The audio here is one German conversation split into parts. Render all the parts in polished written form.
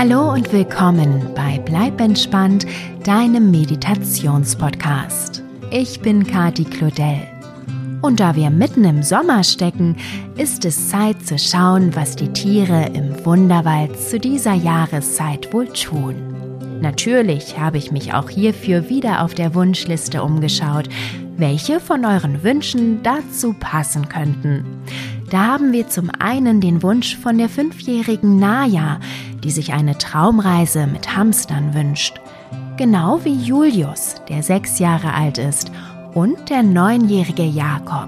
Hallo und willkommen bei Bleib entspannt, deinem Meditationspodcast. Ich bin Kati Claudel. Und da wir mitten im Sommer stecken, ist es Zeit zu schauen, was die Tiere im Wunderwald zu dieser Jahreszeit wohl tun. Natürlich habe ich mich auch hierfür wieder auf der Wunschliste umgeschaut, welche von euren Wünschen dazu passen könnten. Da haben wir zum einen den Wunsch von der 5-jährigen Naja, die sich eine Traumreise mit Hamstern wünscht. Genau wie Julius, der 6 Jahre alt ist, und der 9-jährige Jakob.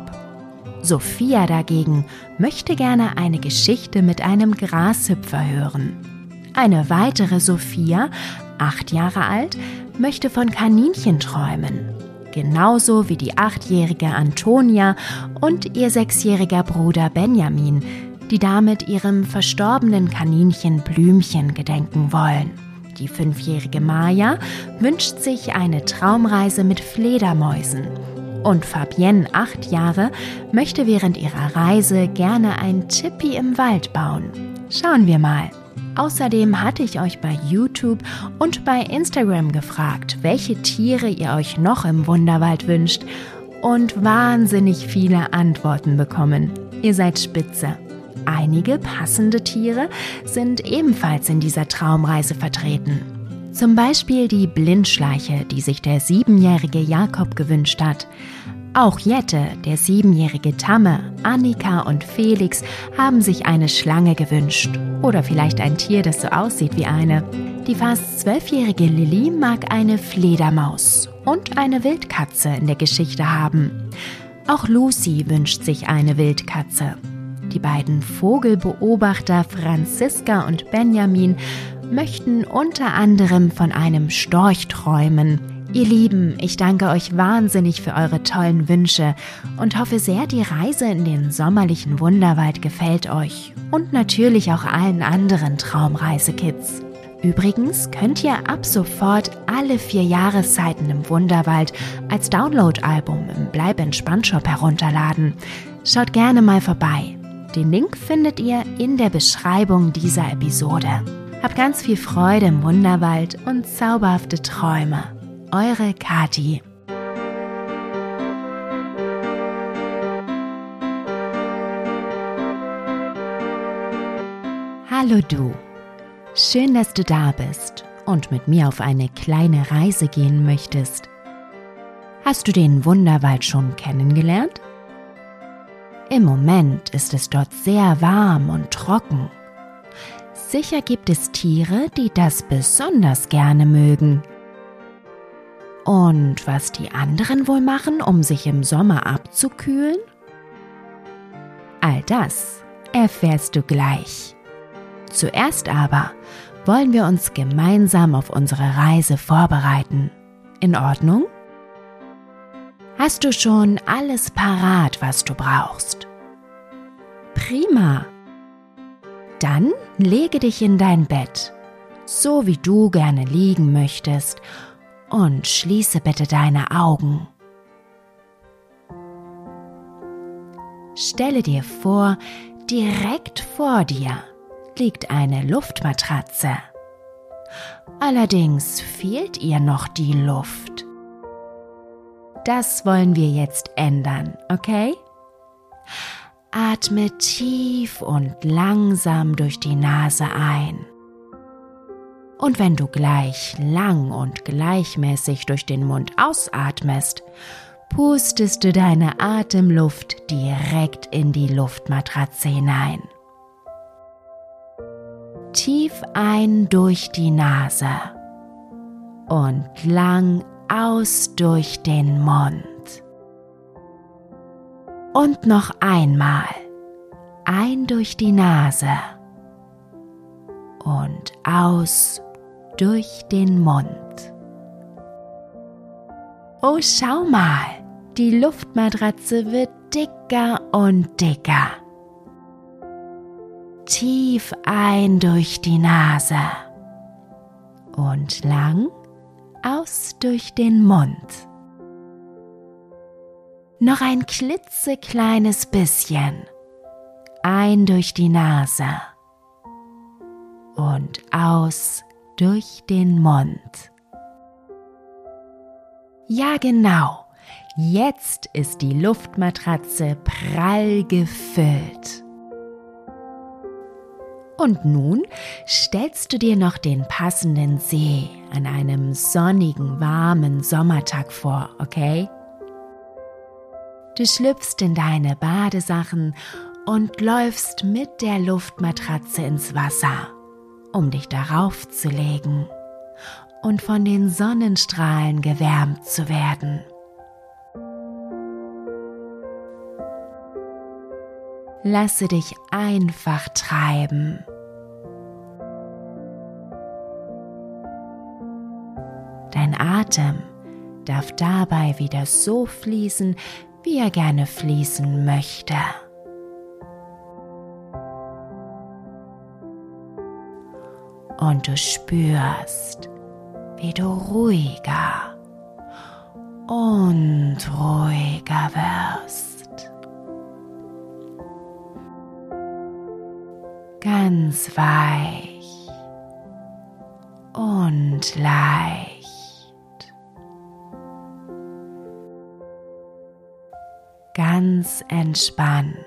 Sophia dagegen möchte gerne eine Geschichte mit einem Grashüpfer hören. Eine weitere Sophia, 8 Jahre alt, möchte von Kaninchen träumen. Genauso wie die 8-jährige Antonia und ihr 6-jähriger Bruder Benjamin, die damit ihrem verstorbenen Kaninchen Blümchen gedenken wollen. Die 5-jährige Maja wünscht sich eine Traumreise mit Fledermäusen. Und Fabienne, 8 Jahre, möchte während ihrer Reise gerne ein Tipi im Wald bauen. Schauen wir mal. Außerdem hatte ich euch bei YouTube und bei Instagram gefragt, welche Tiere ihr euch noch im Wunderwald wünscht, und wahnsinnig viele Antworten bekommen. Ihr seid spitze. Einige passende Tiere sind ebenfalls in dieser Traumreise vertreten. Zum Beispiel die Blindschleiche, die sich der 7-jährige Jakob gewünscht hat. Auch Jette, der 7-jährige Tamme, Annika und Felix haben sich eine Schlange gewünscht. Oder vielleicht ein Tier, das so aussieht wie eine. Die fast 12-jährige Lilly mag eine Fledermaus und eine Wildkatze in der Geschichte haben. Auch Lucy wünscht sich eine Wildkatze. Die beiden Vogelbeobachter Franziska und Benjamin möchten unter anderem von einem Storch träumen. Ihr Lieben, ich danke euch wahnsinnig für eure tollen Wünsche und hoffe sehr, die Reise in den sommerlichen Wunderwald gefällt euch und natürlich auch allen anderen Traumreisekids. Übrigens könnt ihr ab sofort alle 4 Jahreszeiten im Wunderwald als Download-Album im Bleib entspannt Shop herunterladen. Schaut gerne mal vorbei. Den Link findet ihr in der Beschreibung dieser Episode. Habt ganz viel Freude im Wunderwald und zauberhafte Träume. Eure Kati. Hallo du. Schön, dass du da bist und mit mir auf eine kleine Reise gehen möchtest. Hast du den Wunderwald schon kennengelernt? Im Moment ist es dort sehr warm und trocken. Sicher gibt es Tiere, die das besonders gerne mögen. Und was die anderen wohl machen, um sich im Sommer abzukühlen? All das erfährst du gleich. Zuerst aber wollen wir uns gemeinsam auf unsere Reise vorbereiten. In Ordnung? Hast du schon alles parat, was du brauchst? Prima! Dann lege dich in dein Bett, so wie du gerne liegen möchtest, und schließe bitte deine Augen. Stelle dir vor, direkt vor dir liegt eine Luftmatratze. Allerdings fehlt ihr noch die Luft. Das wollen wir jetzt ändern, okay? Atme tief und langsam durch die Nase ein. Und wenn du gleich lang und gleichmäßig durch den Mund ausatmest, pustest du deine Atemluft direkt in die Luftmatratze hinein. Tief ein durch die Nase und lang aus durch den Mund. Und noch einmal. Ein durch die Nase und aus durch den Mund. Oh, schau mal, die Luftmatratze wird dicker und dicker. Tief ein durch die Nase und lang aus durch den Mund. Noch ein klitzekleines bisschen. Ein durch die Nase und aus durch den Mund. Ja, genau. Jetzt ist die Luftmatratze prall gefüllt. Und nun stellst du dir noch den passenden See an einem sonnigen, warmen Sommertag vor, okay? Du schlüpfst in deine Badesachen und läufst mit der Luftmatratze ins Wasser, um dich darauf zu legen und von den Sonnenstrahlen gewärmt zu werden. Lasse dich einfach treiben. Dein Atem darf dabei wieder so fließen, wie er gerne fließen möchte. Und du spürst, wie du ruhiger und ruhiger wirst. Ganz weich und leicht, ganz entspannt.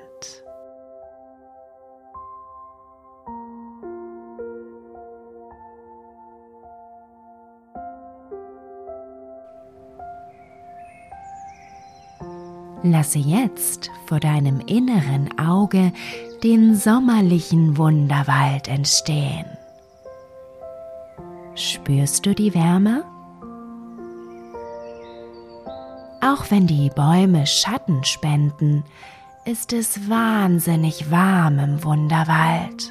Lasse jetzt vor deinem inneren Auge den sommerlichen Wunderwald entstehen. Spürst du die Wärme? Auch wenn die Bäume Schatten spenden, ist es wahnsinnig warm im Wunderwald.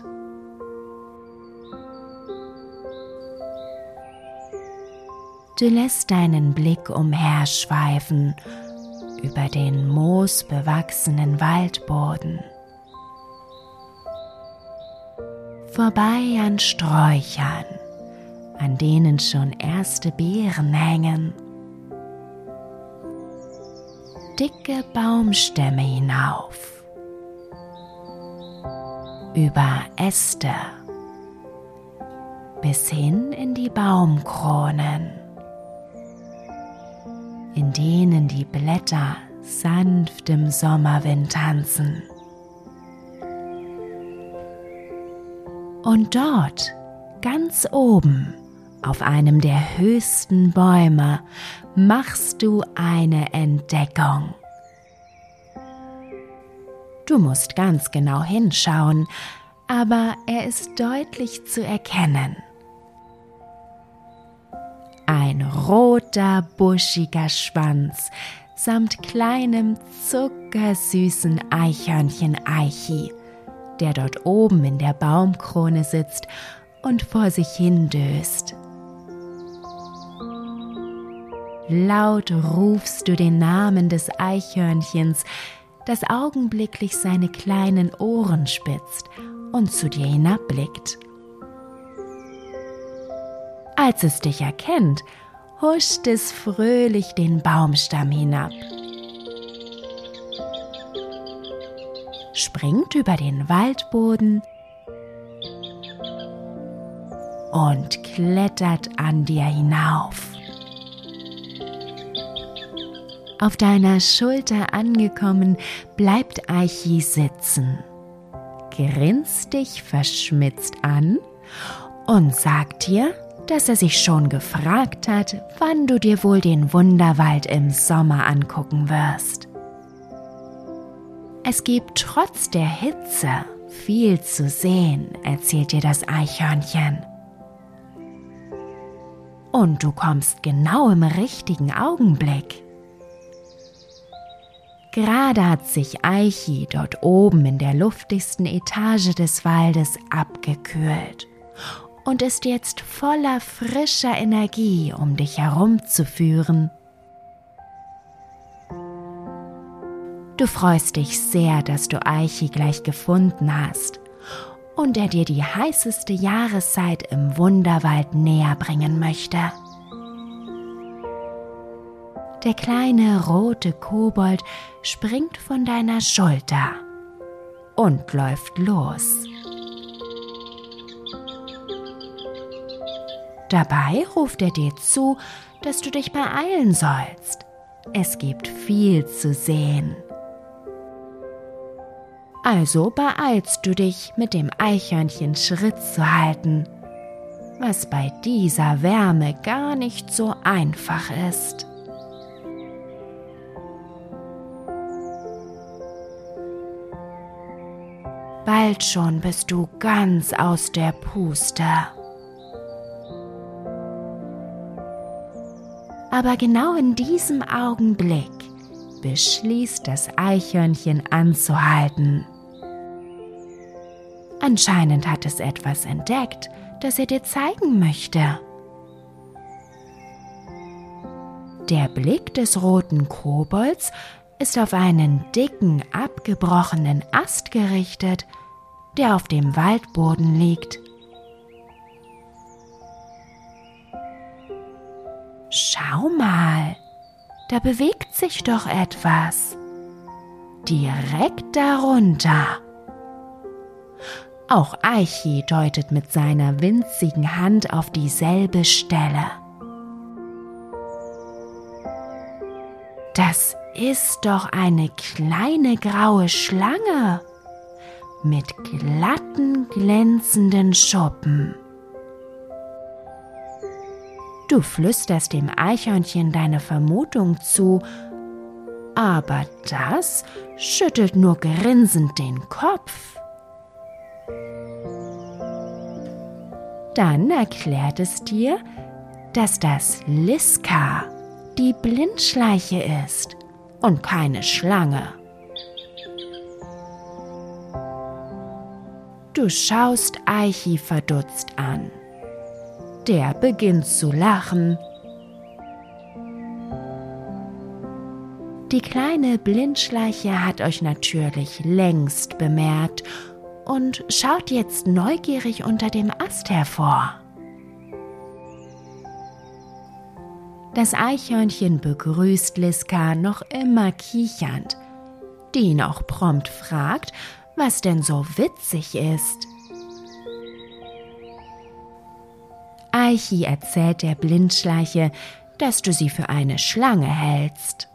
Du lässt deinen Blick umherschweifen über den moosbewachsenen Waldboden, vorbei an Sträuchern, an denen schon erste Beeren hängen, dicke Baumstämme hinauf, über Äste bis hin in die Baumkronen, in denen die Blätter sanft im Sommerwind tanzen. Und dort, ganz oben, auf einem der höchsten Bäume, machst du eine Entdeckung. Du musst ganz genau hinschauen, aber er ist deutlich zu erkennen. Ein roter, buschiger Schwanz samt kleinem, zuckersüßen Eichhörnchen Eichi, der dort oben in der Baumkrone sitzt und vor sich hin döst. Laut rufst du den Namen des Eichhörnchens, das augenblicklich seine kleinen Ohren spitzt und zu dir hinabblickt. Als es dich erkennt, huscht es fröhlich den Baumstamm hinab, springt über den Waldboden und klettert an dir hinauf. Auf deiner Schulter angekommen, bleibt Eichi sitzen, grinst dich verschmitzt an und sagt dir, dass er sich schon gefragt hat, wann du dir wohl den Wunderwald im Sommer angucken wirst. Es gibt trotz der Hitze viel zu sehen, erzählt dir das Eichhörnchen. Und du kommst genau im richtigen Augenblick. Gerade hat sich Eichi dort oben in der luftigsten Etage des Waldes abgekühlt und ist jetzt voller frischer Energie, um dich herumzuführen. Du freust dich sehr, dass du Eichi gleich gefunden hast und er dir die heißeste Jahreszeit im Wunderwald näher bringen möchte. Der kleine rote Kobold springt von deiner Schulter und läuft los. Dabei ruft er dir zu, dass du dich beeilen sollst. Es gibt viel zu sehen. Also beeilst du dich, mit dem Eichhörnchen Schritt zu halten, was bei dieser Wärme gar nicht so einfach ist. Bald schon bist du ganz aus der Puste. Aber genau in diesem Augenblick beschließt das Eichhörnchen anzuhalten. Anscheinend hat es etwas entdeckt, das er dir zeigen möchte. Der Blick des roten Kobolds ist auf einen dicken, abgebrochenen Ast gerichtet, der auf dem Waldboden liegt. Schau mal, da bewegt sich doch etwas. Direkt darunter. Auch Eichi deutet mit seiner winzigen Hand auf dieselbe Stelle. Das ist doch eine kleine graue Schlange mit glatten, glänzenden Schuppen. Du flüsterst dem Eichhörnchen deine Vermutung zu, aber das schüttelt nur grinsend den Kopf. Dann erklärt es dir, dass das Liska, die Blindschleiche ist und keine Schlange. Du schaust Eichi verdutzt an. Der beginnt zu lachen. Die kleine Blindschleiche hat euch natürlich längst bemerkt und schaut jetzt neugierig unter dem Ast hervor. Das Eichhörnchen begrüßt Liska noch immer kichernd, die ihn auch prompt fragt, was denn so witzig ist. Eichi erzählt der Blindschleiche, dass du sie für eine Schlange hältst.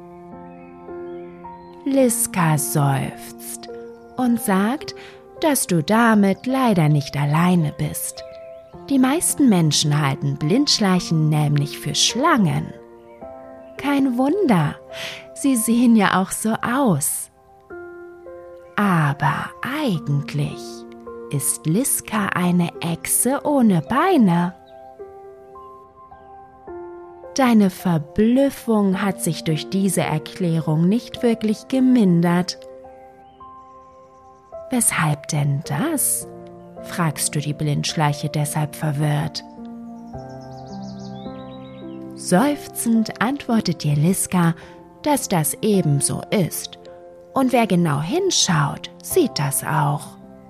Liska seufzt und sagt, dass du damit leider nicht alleine bist. Die meisten Menschen halten Blindschleichen nämlich für Schlangen. Kein Wunder, sie sehen ja auch so aus. Aber eigentlich ist Liska eine Echse ohne Beine. Deine Verblüffung hat sich durch diese Erklärung nicht wirklich gemindert. Weshalb denn das? Fragst du die Blindschleiche deshalb verwirrt. Seufzend antwortet dir Liska, dass das ebenso ist. Und wer genau hinschaut, sieht das auch.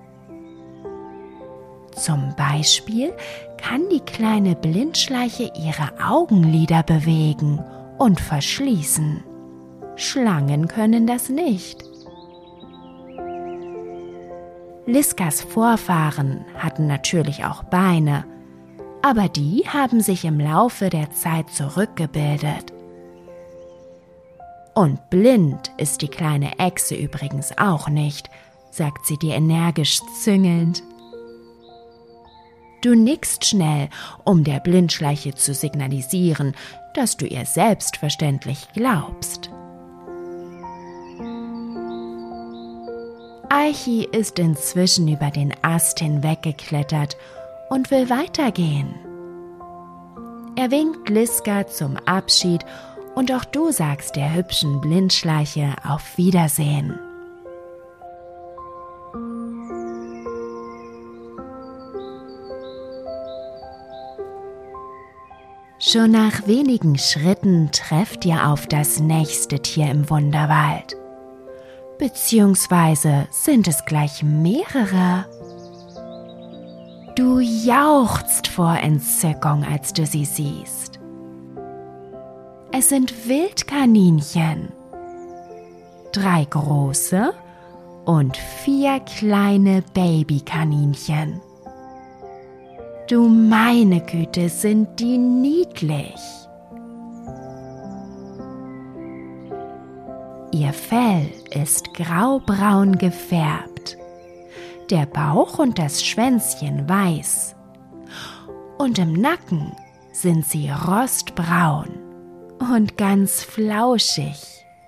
Zum Beispiel kann die kleine Blindschleiche ihre Augenlider bewegen und verschließen. Schlangen können das nicht. Liskas Vorfahren hatten natürlich auch Beine, aber die haben sich im Laufe der Zeit zurückgebildet. Und blind ist die kleine Echse übrigens auch nicht, sagt sie dir energisch züngelnd. Du nickst schnell, um der Blindschleiche zu signalisieren, dass du ihr selbstverständlich glaubst. Eichi ist inzwischen über den Ast hinweggeklettert und will weitergehen. Er winkt Liska zum Abschied und auch du sagst der hübschen Blindschleiche auf Wiedersehen. Schon nach wenigen Schritten trefft ihr auf das nächste Tier im Wunderwald. Beziehungsweise sind es gleich mehrere. Du jauchzt vor Entzückung, als du sie siehst. Es sind Wildkaninchen. 3 große und 4 kleine Babykaninchen. Du meine Güte, sind die niedlich. Ihr Fell ist graubraun gefärbt, der Bauch und das Schwänzchen weiß und im Nacken sind sie rostbraun und ganz flauschig.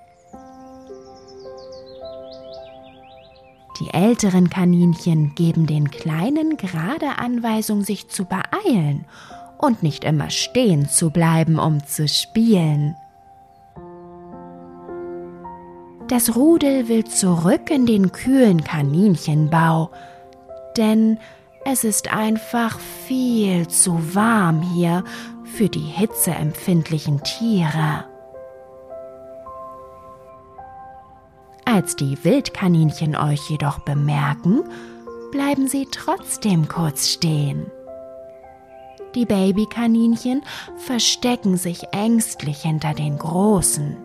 Die älteren Kaninchen geben den Kleinen gerade Anweisung, sich zu beeilen und nicht immer stehen zu bleiben, um zu spielen. Das Rudel will zurück in den kühlen Kaninchenbau, denn es ist einfach viel zu warm hier für die hitzeempfindlichen Tiere. Als die Wildkaninchen euch jedoch bemerken, bleiben sie trotzdem kurz stehen. Die Babykaninchen verstecken sich ängstlich hinter den Großen.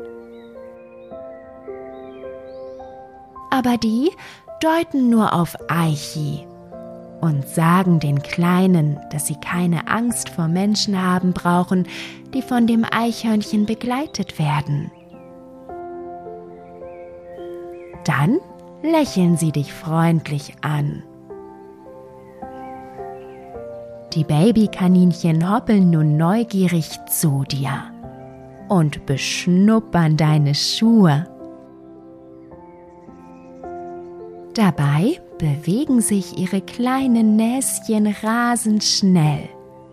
Aber die deuten nur auf Aichi und sagen den Kleinen, dass sie keine Angst vor Menschen haben brauchen, die von dem Eichhörnchen begleitet werden. Dann lächeln sie dich freundlich an. Die Babykaninchen hoppeln nun neugierig zu dir und beschnuppern deine Schuhe. Dabei bewegen sich ihre kleinen Näschen rasend schnell.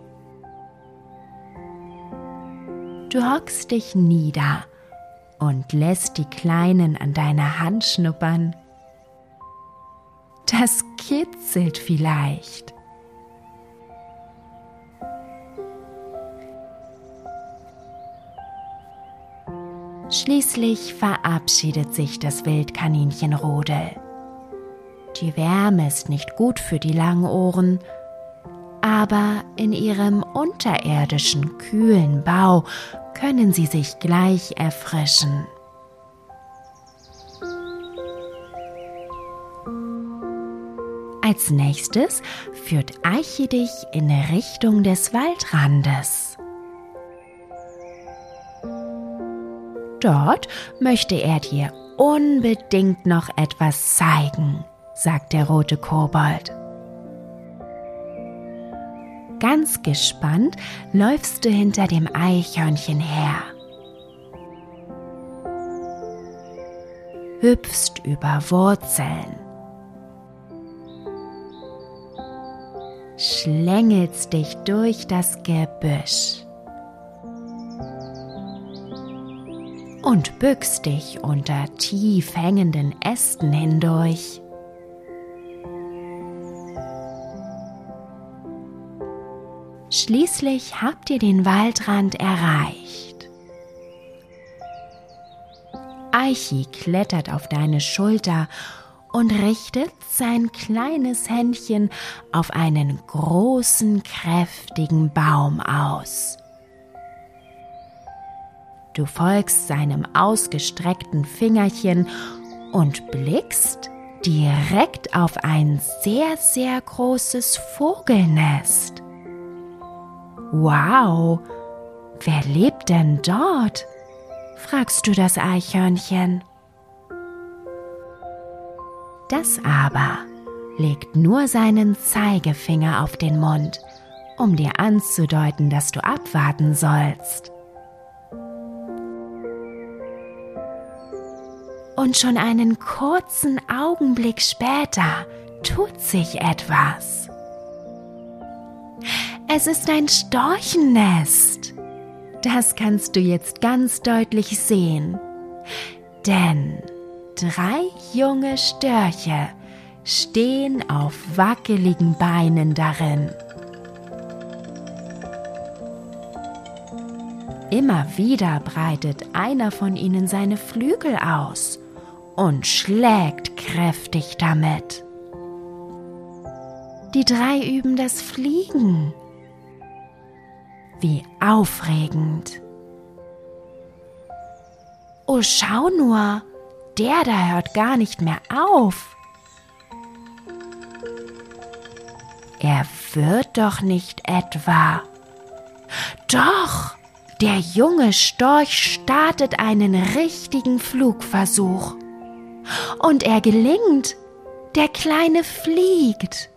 Du hockst dich nieder und lässt die Kleinen an deiner Hand schnuppern. Das kitzelt vielleicht. Schließlich verabschiedet sich das Wildkaninchenrudel. Die Wärme ist nicht gut für die Langohren, aber in ihrem unterirdischen, kühlen Bau können sie sich gleich erfrischen. Als nächstes führt Aichi dich in Richtung des Waldrandes. Dort möchte er dir unbedingt noch etwas zeigen, sagt der rote Kobold. Ganz gespannt läufst du hinter dem Eichhörnchen her. Hüpfst über Wurzeln. Schlängelst dich durch das Gebüsch. Und bückst dich unter tief hängenden Ästen hindurch. Schließlich habt ihr den Waldrand erreicht. Aichi klettert auf deine Schulter und richtet sein kleines Händchen auf einen großen, kräftigen Baum aus. Du folgst seinem ausgestreckten Fingerchen und blickst direkt auf ein sehr, sehr großes Vogelnest. Wow, wer lebt denn dort? Fragst du das Eichhörnchen. Das aber legt nur seinen Zeigefinger auf den Mund, um dir anzudeuten, dass du abwarten sollst. Und schon einen kurzen Augenblick später tut sich etwas. Es ist ein Storchennest. Das kannst du jetzt ganz deutlich sehen. Denn 3 junge Störche stehen auf wackeligen Beinen darin. Immer wieder breitet einer von ihnen seine Flügel aus und schlägt kräftig damit. Die 3 üben das Fliegen. Wie aufregend. Oh, schau nur, der da hört gar nicht mehr auf. Er wird doch nicht etwa. Doch, der junge Storch startet einen richtigen Flugversuch. Und er gelingt. Der Kleine fliegt.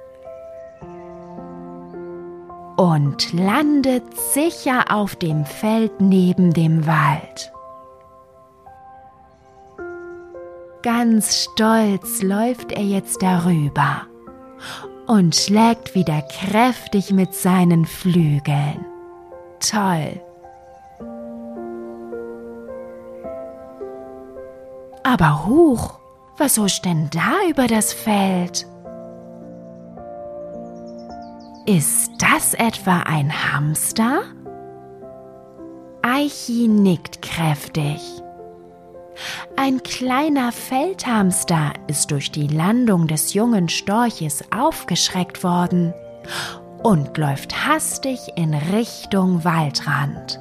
Und landet sicher auf dem Feld neben dem Wald. Ganz stolz läuft er jetzt darüber und schlägt wieder kräftig mit seinen Flügeln. Toll! Aber huch, was huscht denn da über das Feld? Ist das etwa ein Hamster? Eichi nickt kräftig. Ein kleiner Feldhamster ist durch die Landung des jungen Storches aufgeschreckt worden und läuft hastig in Richtung Waldrand.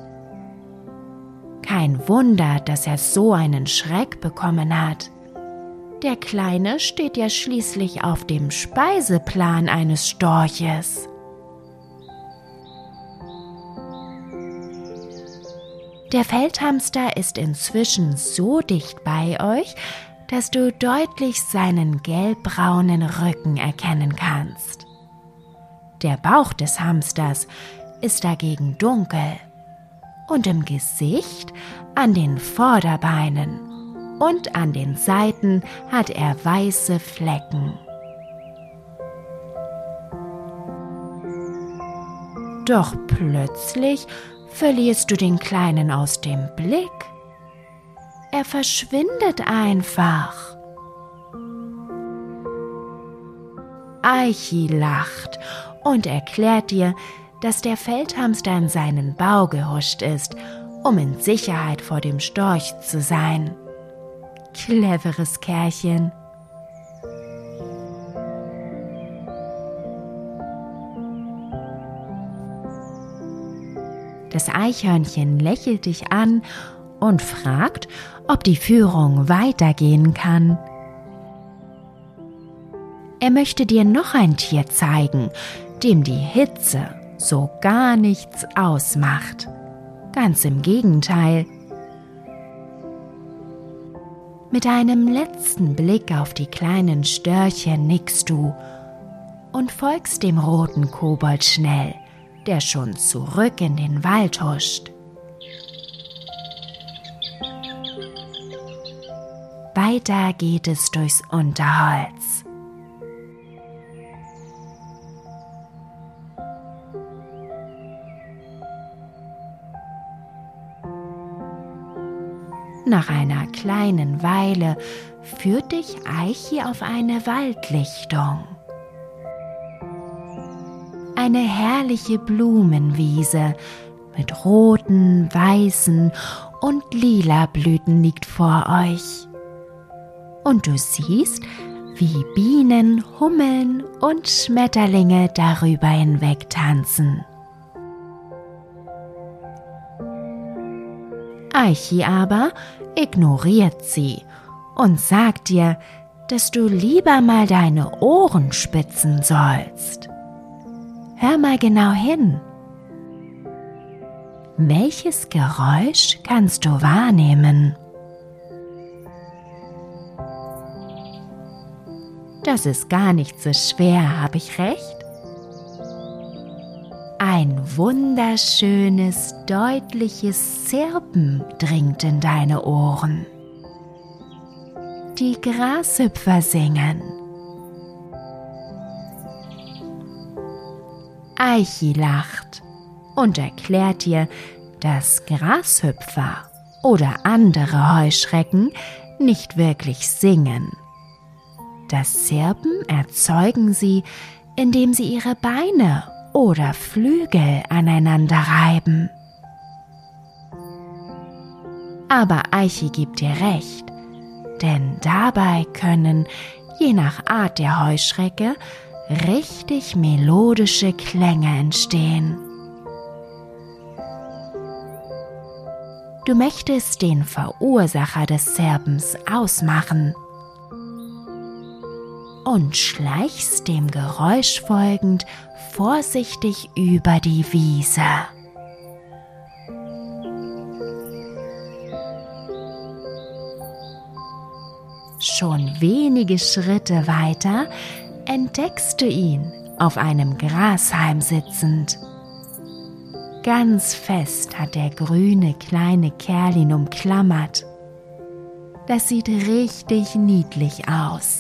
Kein Wunder, dass er so einen Schreck bekommen hat. Der Kleine steht ja schließlich auf dem Speiseplan eines Storches. Der Feldhamster ist inzwischen so dicht bei euch, dass du deutlich seinen gelbbraunen Rücken erkennen kannst. Der Bauch des Hamsters ist dagegen dunkel und im Gesicht, an den Vorderbeinen und an den Seiten hat er weiße Flecken. Doch plötzlich verlierst du den Kleinen aus dem Blick. Er verschwindet einfach. Eichi lacht und erklärt dir, dass der Feldhamster in seinen Bau gehuscht ist, um in Sicherheit vor dem Storch zu sein. Cleveres Kerlchen. Das Eichhörnchen lächelt dich an und fragt, ob die Führung weitergehen kann. Er möchte dir noch ein Tier zeigen, dem die Hitze so gar nichts ausmacht. Ganz im Gegenteil. Mit einem letzten Blick auf die kleinen Störche nickst du und folgst dem roten Kobold schnell, der schon zurück in den Wald huscht. Weiter geht es durchs Unterholz. Nach einer kleinen Weile führt dich Eichi auf eine Waldlichtung. Eine herrliche Blumenwiese mit roten, weißen und lila Blüten liegt vor euch. Und du siehst, wie Bienen, Hummeln und Schmetterlinge darüber hinweg tanzen. Eichi aber ignoriert sie und sagt dir, dass du lieber mal deine Ohren spitzen sollst. Hör mal genau hin. Welches Geräusch kannst du wahrnehmen? Das ist gar nicht so schwer, habe ich recht? Ein wunderschönes, deutliches Zirpen dringt in deine Ohren. Die Grashüpfer singen. Eichi lacht und erklärt dir, dass Grashüpfer oder andere Heuschrecken nicht wirklich singen. Das Zirpen erzeugen sie, indem sie ihre Beine oder Flügel aneinander reiben. Aber Eichi gibt dir recht, denn dabei können, je nach Art der Heuschrecke, richtig melodische Klänge entstehen. Du möchtest den Verursacher des Zirpens ausmachen. und schleichst dem Geräusch folgend vorsichtig über die Wiese. Schon wenige Schritte weiter entdeckst du ihn auf einem Grashalm sitzend. Ganz fest hat der grüne kleine Kerl ihn umklammert. Das sieht richtig niedlich aus.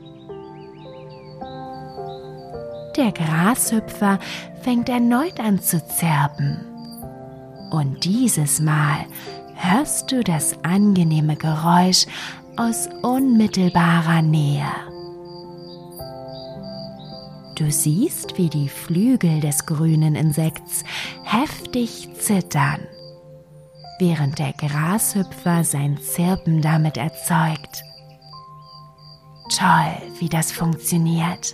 Der Grashüpfer fängt erneut an zu zirpen. Und dieses Mal hörst du das angenehme Geräusch aus unmittelbarer Nähe. Du siehst, wie die Flügel des grünen Insekts heftig zittern, während der Grashüpfer sein Zirpen damit erzeugt. Toll, wie das funktioniert.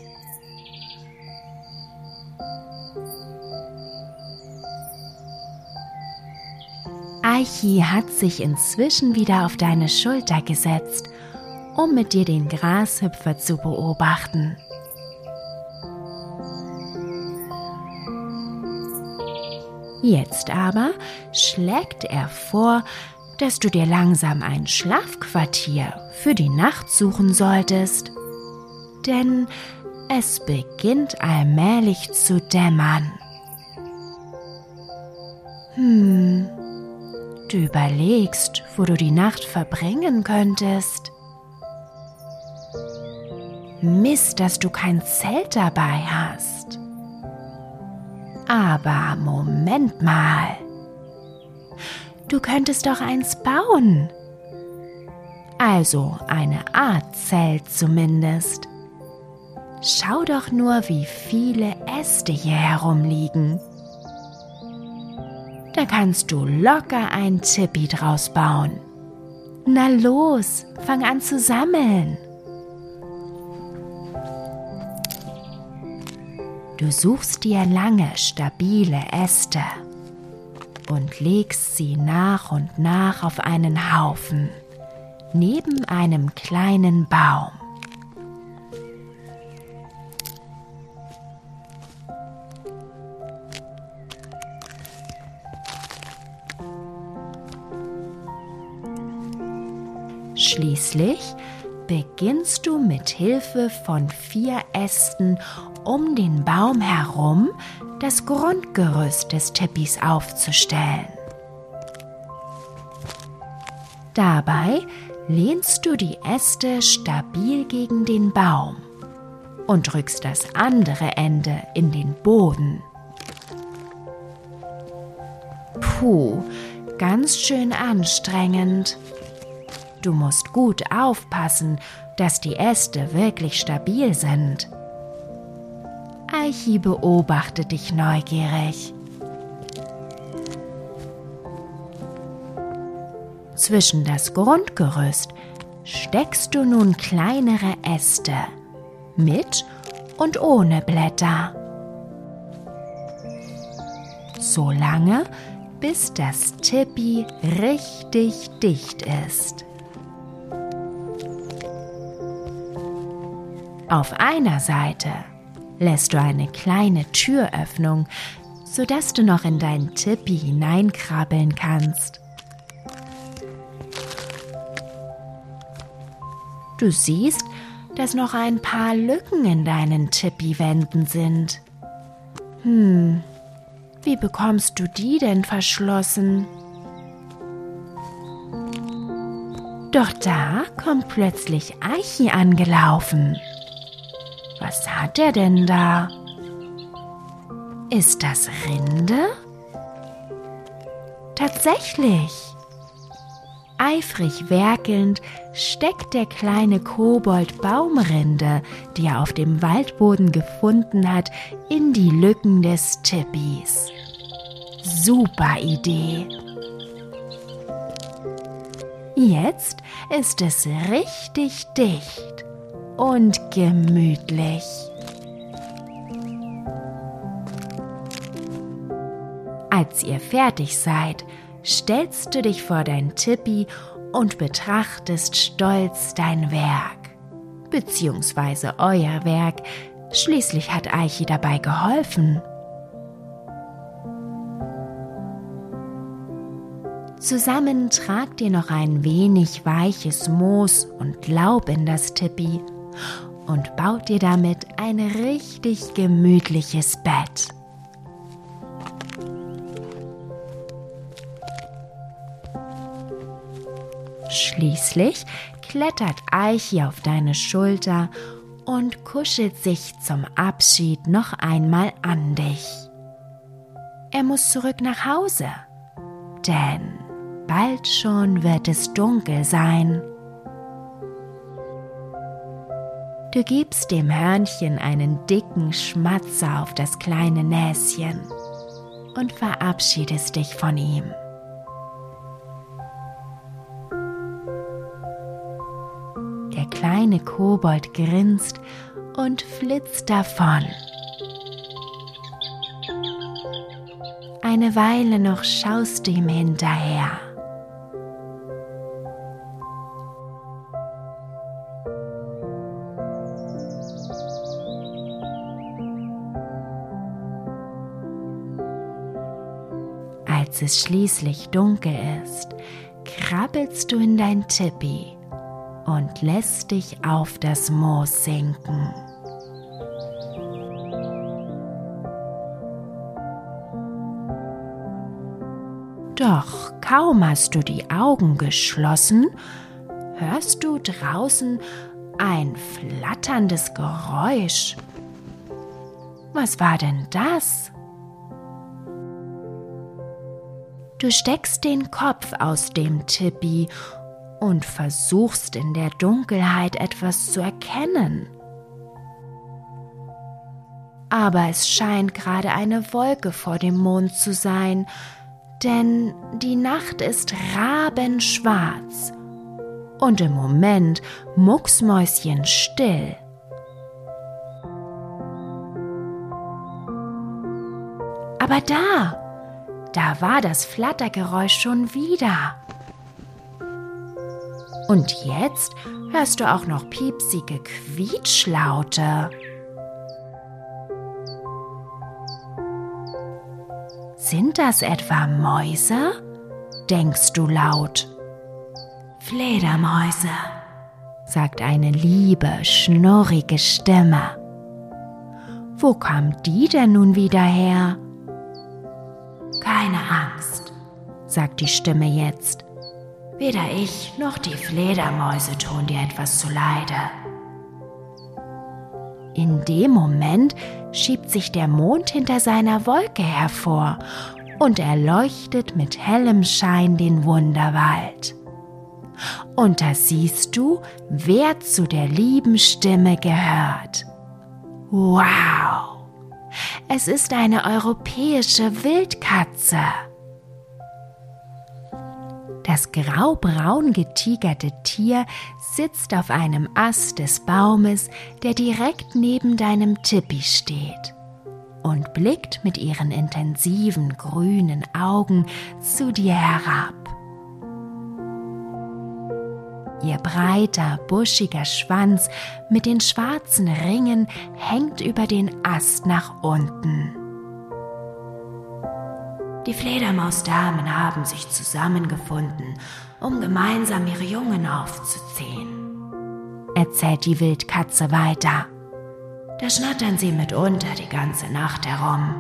Aichi hat sich inzwischen wieder auf deine Schulter gesetzt, um mit dir den Grashüpfer zu beobachten. Jetzt aber schlägt er vor, dass du dir langsam ein Schlafquartier für die Nacht suchen solltest, denn es beginnt allmählich zu dämmern. Du überlegst, wo du die Nacht verbringen könntest. Mist, dass du kein Zelt dabei hast. Aber Moment mal. Du könntest doch eins bauen. Also eine Art Zelt zumindest. Schau doch nur, wie viele Äste hier herumliegen. Da kannst du locker ein Tipi draus bauen. Na los, fang an zu sammeln. Du suchst dir lange, stabile Äste und legst sie nach und nach auf einen Haufen, neben einem kleinen Baum. Schließlich beginnst du mit Hilfe von 4 Ästen um den Baum herum das Grundgerüst des Tipis aufzustellen. Dabei lehnst du die Äste stabil gegen den Baum und drückst das andere Ende in den Boden. Puh, ganz schön anstrengend. Du musst gut aufpassen, dass die Äste wirklich stabil sind. Aichi beobachtet dich neugierig. Zwischen das Grundgerüst steckst du nun kleinere Äste, mit und ohne Blätter. So lange, bis das Tipi richtig dicht ist. Auf einer Seite lässt du eine kleine Türöffnung, sodass du noch in dein Tipi hineinkrabbeln kannst. Du siehst, dass noch ein paar Lücken in deinen Tipi-Wänden sind. Wie bekommst du die denn verschlossen? Doch da kommt plötzlich Aichi angelaufen. Was hat er denn da? Ist das Rinde? Tatsächlich! Eifrig werkelnd steckt der kleine Kobold Baumrinde, die er auf dem Waldboden gefunden hat, in die Lücken des Tipis. Super Idee! Jetzt ist es richtig dicht und gemütlich. Als ihr fertig seid, stellst du dich vor dein Tipi und betrachtest stolz dein Werk. beziehungsweise euer Werk. Schließlich hat Eichi dabei geholfen. Zusammen tragt ihr noch ein wenig weiches Moos und Laub in das Tipi und baut ihr damit ein richtig gemütliches Bett. Schließlich klettert Eichi auf deine Schulter und kuschelt sich zum Abschied noch einmal an dich. Er muss zurück nach Hause, denn bald schon wird es dunkel sein. Du gibst dem Hörnchen einen dicken Schmatzer auf das kleine Näschen und verabschiedest dich von ihm. Der kleine Kobold grinst und flitzt davon. Eine Weile noch schaust du ihm hinterher. Als es schließlich dunkel ist, krabbelst du in dein Tipi und lässt dich auf das Moos sinken. Doch kaum hast du die Augen geschlossen, hörst du draußen ein flatterndes Geräusch. Was war denn das? Du steckst den Kopf aus dem Tipi und versuchst in der Dunkelheit etwas zu erkennen. Aber es scheint gerade eine Wolke vor dem Mond zu sein, denn die Nacht ist rabenschwarz und im Moment mucksmäuschenstill. Aber da war das Flattergeräusch schon wieder. Und jetzt hörst du auch noch piepsige Quietschlaute. Sind das etwa Mäuse? Denkst du laut. Fledermäuse, sagt eine liebe, schnurrige Stimme. Wo kam die denn nun wieder her? Keine Angst, sagt die Stimme jetzt. Weder ich noch die Fledermäuse tun dir etwas zuleide. In dem Moment schiebt sich der Mond hinter seiner Wolke hervor und erleuchtet mit hellem Schein den Wunderwald. Und da siehst du, wer zu der lieben Stimme gehört. Wow! Es ist eine europäische Wildkatze. Das graubraun getigerte Tier sitzt auf einem Ast des Baumes, der direkt neben deinem Tipi steht, und blickt mit ihren intensiven grünen Augen zu dir herab. Ihr breiter, buschiger Schwanz mit den schwarzen Ringen hängt über den Ast nach unten. Die Fledermausdamen haben sich zusammengefunden, um gemeinsam ihre Jungen aufzuziehen, erzählt die Wildkatze weiter. Da schnattern sie mitunter die ganze Nacht herum.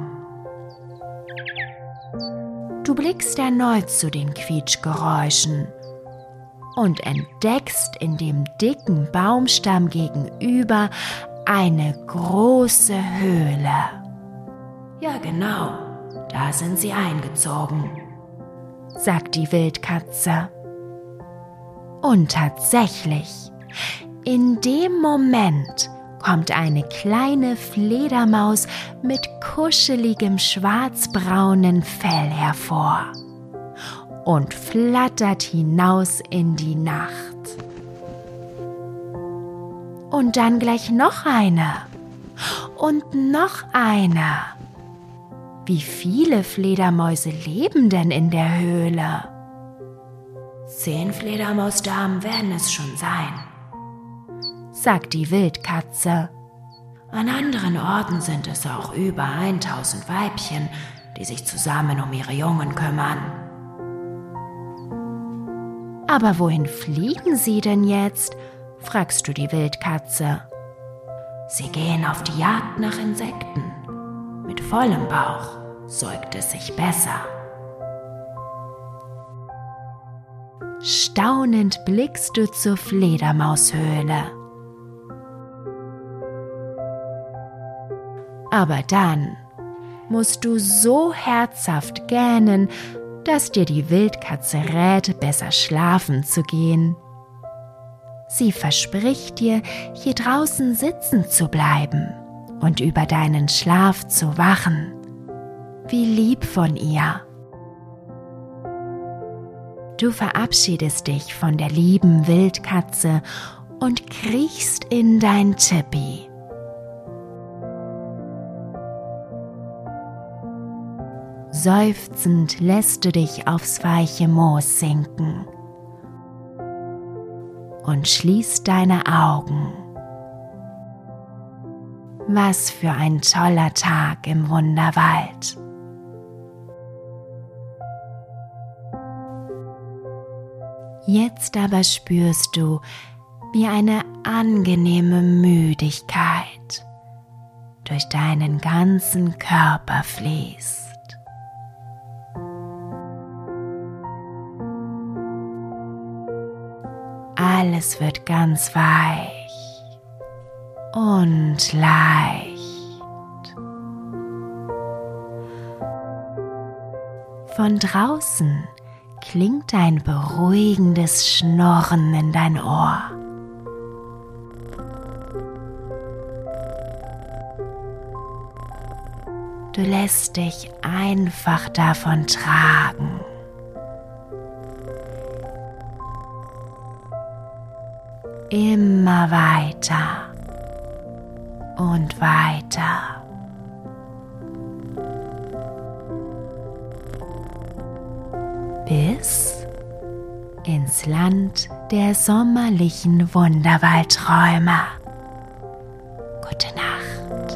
Du blickst erneut zu den Quietschgeräuschen und entdeckst in dem dicken Baumstamm gegenüber eine große Höhle. Ja, genau. Da sind sie eingezogen, sagt die Wildkatze. Und tatsächlich, in dem Moment kommt eine kleine Fledermaus mit kuscheligem schwarzbraunen Fell hervor und flattert hinaus in die Nacht. Und dann gleich noch eine und noch eine. Wie viele Fledermäuse leben denn in der Höhle? 10 Fledermausdamen werden es schon sein, sagt die Wildkatze. An anderen Orten sind es auch über 1000 Weibchen, die sich zusammen um ihre Jungen kümmern. Aber wohin fliegen sie denn jetzt? Fragst du die Wildkatze. Sie gehen auf die Jagd nach Insekten. Mit vollem Bauch säugt es sich besser. Staunend blickst du zur Fledermaushöhle. Aber dann musst du so herzhaft gähnen, dass dir die Wildkatze rät, besser schlafen zu gehen. Sie verspricht dir, hier draußen sitzen zu bleiben und über deinen Schlaf zu wachen. Wie lieb von ihr. Du verabschiedest dich von der lieben Wildkatze und kriechst in dein Tipi. Seufzend lässt du dich aufs weiche Moos sinken und schließt deine Augen. Was für ein toller Tag im Wunderwald. Jetzt aber spürst du, wie eine angenehme Müdigkeit durch deinen ganzen Körper fließt. Alles wird ganz weich und leicht. Von draußen klingt ein beruhigendes Schnurren in dein Ohr. Du lässt dich einfach davon tragen. Immer weiter und weiter. Bis ins Land der sommerlichen Wunderwaldträume. Gute Nacht.